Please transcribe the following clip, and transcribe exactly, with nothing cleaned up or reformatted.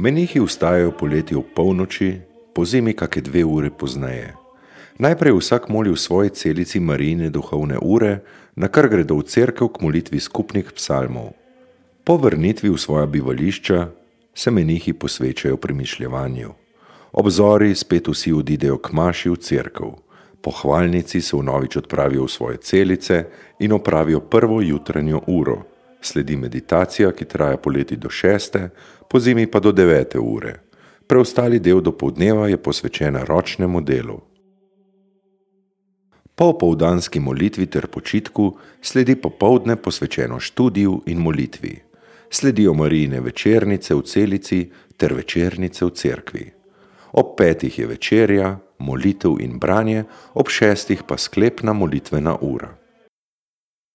Menihi vstajajo poleti ob polnoči, pozimi kake dve ure pozneje. Najprej vsak moli v svoji celici Marijine duhovne ure, nakar gredo v cerkev k molitvi skupnih psalmov. Po vrnitvi v svoja bivališča se menihi posvečajo premišljevanju. Ob zori spet vsi odidejo k maši v cerkev. Pohvalnici se vnovič odpravijo v svoje celice in opravijo prvo jutranjo uro. Sledi meditacija, ki traja poleti do šeste, pozimi pa do devete ure. Preostali del dopoldneva je posvečena ročnemu delu. Po opoldanski molitvi ter počitku sledi popoldne posvečeno študiju in molitvi. Sledijo Marijine večernice v celici ter večernice v cerkvi. Ob petih je večerja, molitev in branje, ob šestih pa sklepna molitvena ura.